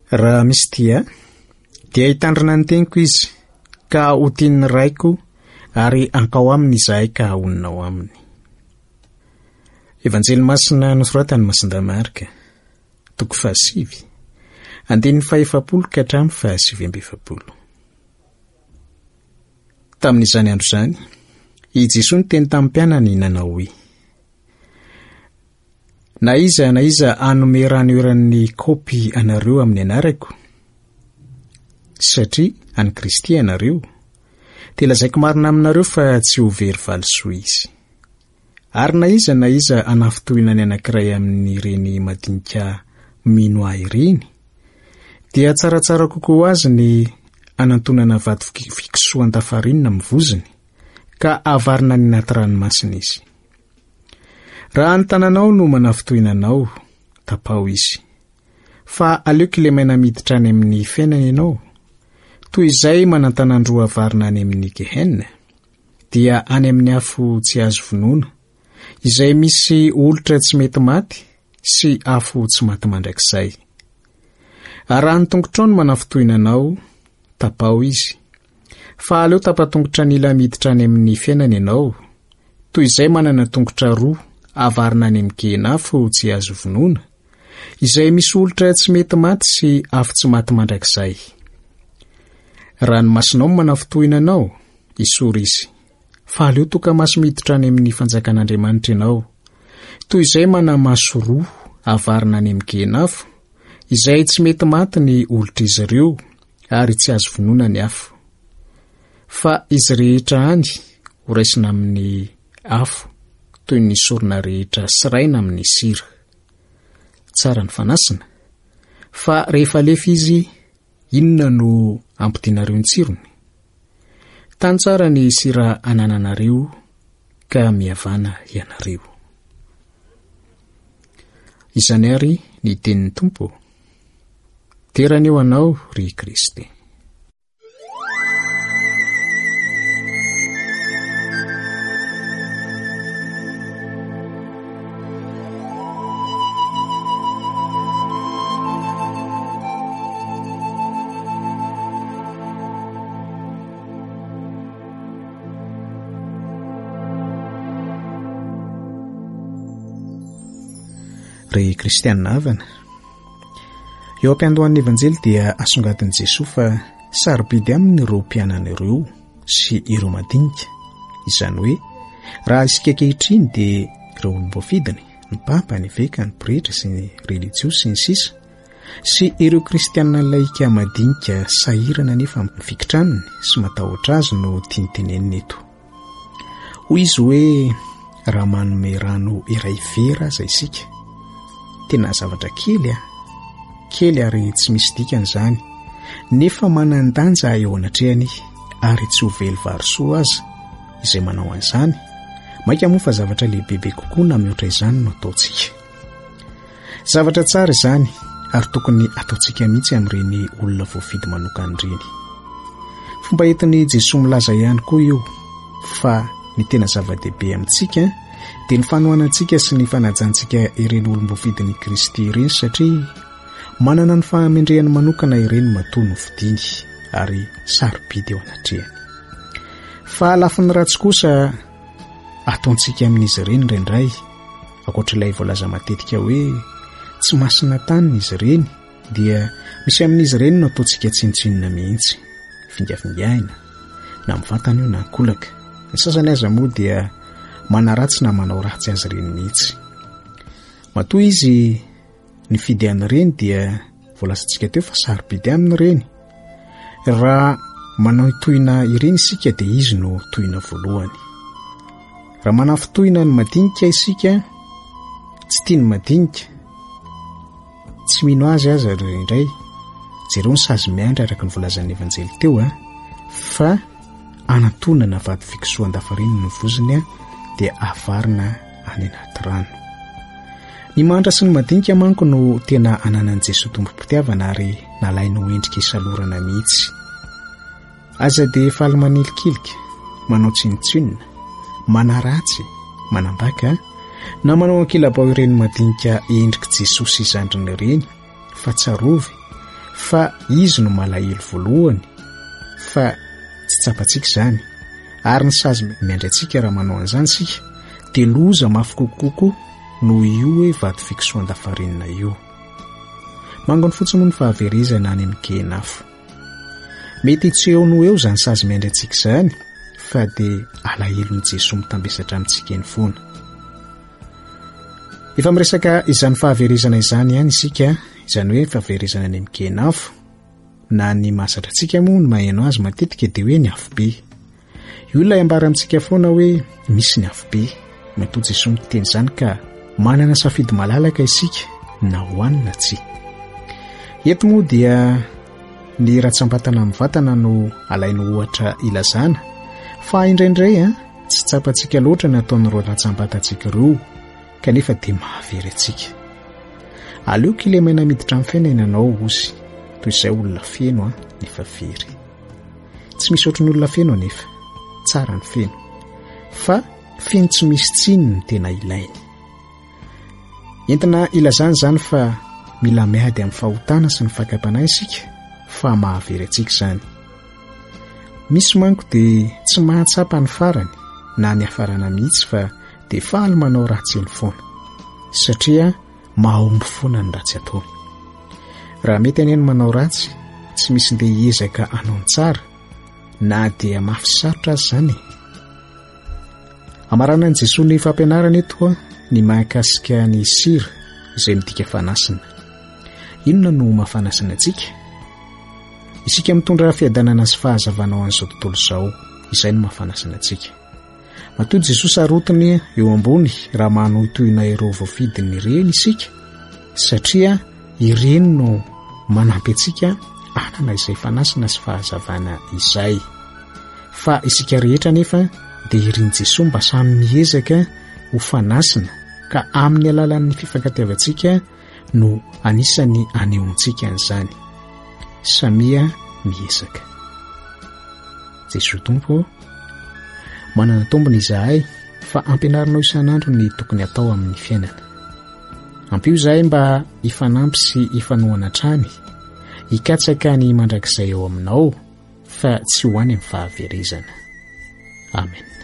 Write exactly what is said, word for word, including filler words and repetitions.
Raha misy tia dia hitandrina ny teniko izy ka ho tian'ny raiko ary ankao aminy izahay ka ahononao aminy. Evanjely masina nosoratan'ny Masindamarika toko fahasivy andininy fahaefapolo ka hatramin'ny fahasivy amby efapolo. Tamin'izany andro izany, i Jesosy niteny tamin'ny mpianany nanao hoe: na iza na iza anome rano iran'ny kaopy anareo amin'ny anarako, satria any Kristy anareo, dia lazaiko marina aminareo fa tsy ho very valisoa izy. Ary na iza na iza anafitohina ny anankiray amin'ireny madinika mino ahy ireny, dia tsaratsara kokoa ho azy ny anantonana vato fiksoan-tafarinina mivoziny ka avarina ny anaty ranomasina izy. Raha ny tananao no manafitohina anao, tapao izy. Fa aleoko ilemaina miditra any amin'ny fiainana ianao, toy izay manantanandroa avarina any amin'ny gehenna, dia any amin'ny afo tsy azo vonoina, izay misy olitra tsy mety maty sy afo tsy maty mandrakizay. Raha ny tongotrao no manafitohina anao, tapao izy. Fa aleo tapatongotra nila miditra any amin'ny fiainana ianao, toy izay manana tongotra roa avarina any amin'ny gehenafo tsy azo vonoina, izay misy olitra tsy mety maty sy afo tsy maty mandrakizay. Raha ny masonao manafitohina anao, isoro izy. Fa aleo toka maso miditra any amin'ny fanjakan'Andriamanitra ianao, toy izay mana maso roa avarina any amin'ny gehenafo, izay tsy mety maty ny olitra izy ireo ary tsy azo vonoina ny afo. Fa izy rehetra any ho raisina amin'ny afo, toy ny sorona rehetra siraina amin'ny sira. Tsara ny fanasina, fa rehefa lefa izy, inona no ampitianareo ny tsirony? Tany tsara ny sira anananareo ka mihavana ianareo. Izany ary ny tenin'ny Tompo, terana eo anao ry Kristy. Ry kristianina havana, eo am-piandohan'ny Evanjely dia asongatin'i Jesosy fa sarobidy aminy ireo mpianana ireo sy ireo madinika. Izany hoe, raha isika ankehitriny dia ireo olom-boafidiny, ny papa, ny veka, ny pretra sy ny relijiosy sy ny sisa, sy ireo kristianina laika madinika sahirana nefa mifikitraniny sy matahotra azy no tiantenenina eto. Hoy izy hoe, raha manome rano iray vera aza isika, tena zavatra kely a, kely ary tsy misy dikany izany, nefa manan-danja eo anatrehany ary tsy ho vely varisoa aza izay manao an'izany. Maika moa fa zavatra lehibebe kokoa na mihoatra izany no ataontsika. Zavatra tsara izany ary tokony ataontsika mihitsy amin'ireny olona voafidy manokana ireny. Fomba entin'i Jesosy milaza ihany koa io fa ny tena zava-dehibe amintsika dia ny fanohanantsika sy ny fanajantsika ireny olom-boafidin'i Kristy ireny, satria manana ny fahamendrehany manokana ireny matoa no fidiny ary sarobidy eo anatrehany. Fa lafiny ratsy kosa ataontsika amin'izy ireny indraindray, ankoatr'ilay voalaza matetika hoe tsy masina tanina izy ireny, dia misy amin'izy ireny no ataontsika tsinontsinona mihitsy, fingafingaina na mivantana io na kolaka. Ny sasany aza moa dia manaratsy na manao ratsy azy ireny mihitsy. Matoa izy ny fidy an'ireny dia voalazantsika teo fa sarobidy amin'ireny. Raha manao tohina ireny isika dia izy no tohina voalohany. Raha manafitohina ny madinika isika, tsy tia ny madinika, tsy mino azy aza indray, jereo ny sazy miandry araka ny voalazan'ny Evanjely teo a, fa anatonana vato fiksoan-dafarinina ny voziny dia avarina any anaty rano. Ny mantra sy ny madinika manko no tena ananan'i Jesosy tombom-pitiavana ary nalaina ho endrika isalorana mihitsy. Aza dia faly manelikilika, manao tsinotsinona, manaratsy, manambaka, na manao ankilabao ireny madinika endrika Jesosy izandrina ireny, fa tsarovy fa izy no malahelo voalohany, fa tsy tsapantsika izany, ary ny sazy miandry antsika raha manao an'izany sika dia loza mafy kokoko no io hoe vato fiksoan-dafarinina io. Mangony fotsiny ny fahaverizana any amin'ny kenafo. Mety tsy eo no eo izany sazy miandry antsika izany, fa dia alahelon'i Jesosy mitambesatra amintsika eny foana. Efa miresaka izany fahaverizana izany ihany isika, izany hoe fahaverizana any amin'ny kenafo, na ny mahazatra antsika moa ny maheno azy matetika dia hoe ny afobe. Io ilay ambara amintsika foana hoe misy ny afobe. Matoa Jesosy miteny izany ka manana safidy malalaka isika na hoanina tsy. Eto moa dia ny ratsambatana amin'ny vatana no alaino ohatra ilazana, fa indraindray a tsy tsapantsika loatra nataon'ireo ratsambatantsika ireo, kanefa dia mahavery antsika. Aleo kilemana miditra amin'ny fiaina ianao ozy, toy izay olona feno a nefa very. Tsy misy ohatry ny olona feno anefa, tsara ny feno, fa feno tsy misy tsiny ny tena ilainy. Entina ilazana izany fa mila miady amin'ny fahotana sy ny fakapanahy isika, fa mahavery antsika izany. Misy manko dia tsy mahatsapa ny farany na ny hafarana mihitsy, fa dia faly manao ratsy eny foana, satria mahomby foana ny ratsy ataony. Raha mety aneny manao ratsy, tsy misy ndeha hiezaka anao ny tsara, na dia mafy sarotra azy izany. Amarana an'i Jesosy ny fampianarana eto ny mahakasika ny sira izay midika fanasina. Inona no mahafanasina antsika? Isika mitondra fiadanana sy fahazavana ho an'izao tontolo izao, izay no mahafanasina antsika. Matoa Jesosy arotiny eo ambony raha manohitohina ireo voafidiny ireny isika, satria ireny no manampy antsika anana izay fanasina sy fahazavana izay. Fa isika rehetra nefa dia irin Jesosy mba samy miezaka ho fanasina, ka amin'ny alalan'ny fifankatiavantsika no anisany aneontsika an'izany. Samia miezaka. Jesosy Tompo, manana tombony izahay fa ampianarinao isan'andro ny tokony atao amin'ny fiainana. Ampio izahay mba hifanampy sy hifanohana trany, hikatsaka ny mandrakizay eo aminao, fa tsy ho any amin'ny fahaverizana. Amen.